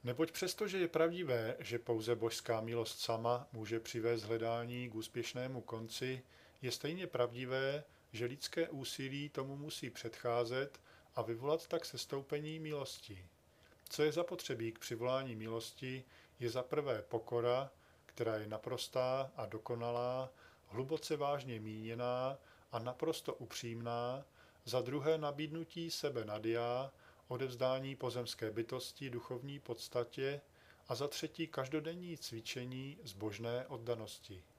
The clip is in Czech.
Neboť přestože je pravdivé, že pouze božská milost sama může přivést hledání k úspěšnému konci, je stejně pravdivé, že lidské úsilí tomu musí předcházet a vyvolat tak sestoupení milosti. Co je zapotřebí k přivolání milosti, je za prvé pokora, která je naprostá a dokonalá, hluboce vážně míněná a naprosto upřímná, za druhé nabídnutí sebe nad já, odevzdání pozemské bytosti duchovní podstatě a za třetí každodenní cvičení zbožné oddanosti.